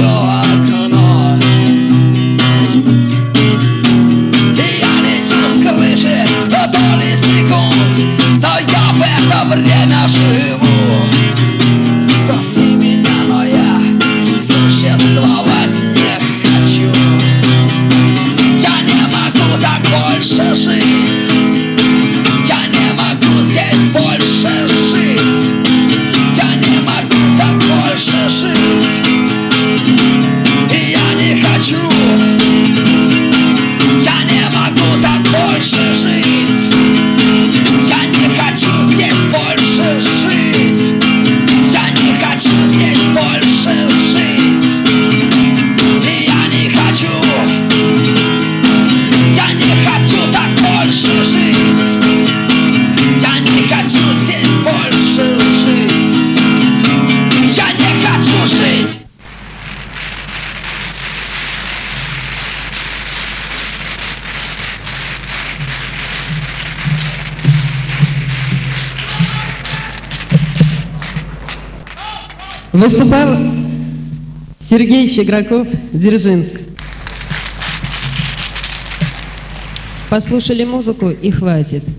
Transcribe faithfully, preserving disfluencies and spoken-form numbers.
мое окно. И я лечу с крыши доли секунд, но я в это время живу. Прости меня, но я существовать не хочу. Я не могу так больше жить. Я не могу здесь больше жить. Я не могу так больше жить. И я не хочу. Я не могу так больше жить. Я не хочу здесь больше жить. Я не хочу здесь больше жить. И я не хочу. Я не хочу так больше жить. Я не хочу здесь больше жить. Я не хочу жить. Выступал Сергей Щеграков, Дзержинск. Послушали музыку и хватит.